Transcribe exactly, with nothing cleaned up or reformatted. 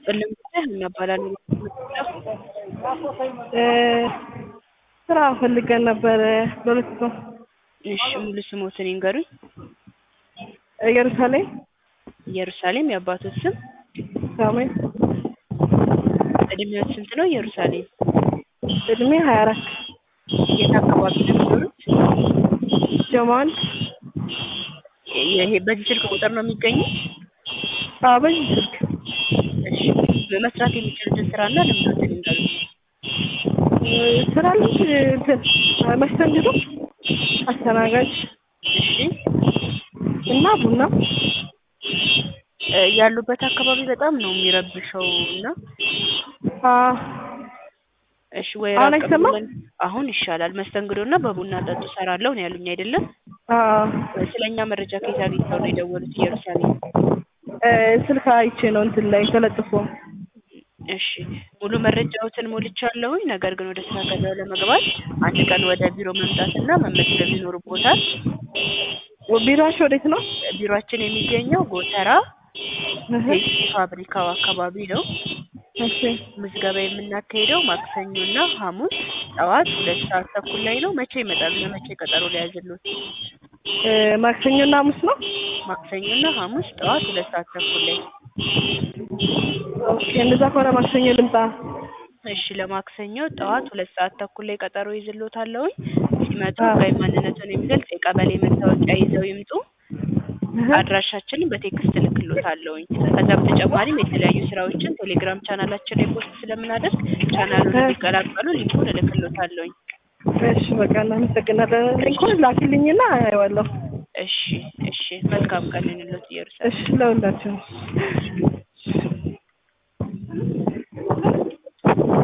ይስጥልኝ እናባላለን። ስራ ፈልገን ነበር በለስቶ እሺ ሙሉ ስሞትን ይንገሩኝ። ኢየሩሳሌም ኢየሩሳሌም የአባቶት ስም ሳሙኤል እድሜው ስንት ነው? ኢየሩሳሌም እድሜ ሃያ አራት የት አካባቢ ነው የሚኖሩት? ጀማል ይሄ በዚህ ስልክ ቁጥር ነው የሚገኙት? አዎ በዚህ ስልክ። እሺ በመስራት የሚችሉትን ስራና ልምዶትን ይንገሩኝ። ስራ ልጅ መስተንግዶ አስተናጋጅ እሺ እና ቡና ያሉበት አካባቢ በጣም ነው የሚረብሸው እና አዎ እሺ ወይ አሁን አይሰማም? አሁን ይሻላል። መስተንግዶና በቡና ጠጡ ሰራለው ነው ያሉኝ አይደለ? አዎ ስለኛ መረጃ ከየት አግኝተው ነው የደወሉት? ኢየሩሳሌም ስልክ አይቼ ነው እንትን ላይ ተለጥፎ። እሺ ሙሉ መረጃዎትን ሞልቻለሁኝ። ነገር ግን ወደ ስራ ገበያው ለመግባት አንድ ቀን ወደ ቢሮ መምጣትና መመዝገብ ይኖርቦታል። ቢሮአችሁ ወዴት ነው? ቢሮአችን የሚገኘው ጎተራ ፔፕሲ ፋብሪካው አካባቢ ነው። እሺ ምዝገባ የምናካሄደው ማክሰኞና ሐሙስ ጠዋት ሁለት ሰዓት ተኩል ላይ ነው። መቼ ይመጣሉ? ለመቼ ቀጠሮ ሊያዝሉት? ማክሰኞና ሐሙስ ነው። ማክሰኞና ሐሙስ ጠዋት ሁለት ሰዓት ተኩል ላይ። ኦኬ እንደዛ ከሆነ ማክሰኞ ልምጣ። እሺ ለማክሰኞ ጠዋት ሁለት ሰዓት ተኩል ላይ ቀጠሮ ይዝሎታለሁ። ሲመጡ በማንነቱን የሚገልጽ የቀበሌ መታወቂያ ይዘው ይምጡ። አድራሻችንን በቴክስት ልክሎታለሁ። ከዛ በተጨማሪም የተለያዩ ስራዎችን ቴሌግራም ቻናላችን ላይ ፖስት ስለምናደርግ ቻናሉን እንዲቀላቀሉ ሊንኩን እልክሎታለሁ። እሺ በቃ እናመሰግናለን። ሊንኩን ላኪልኝና አየዋለሁ። እሺ እሺ መልካም ቀን ይሁንልዎት ኢየሩሳሌም። እሺ ለሁላችንም።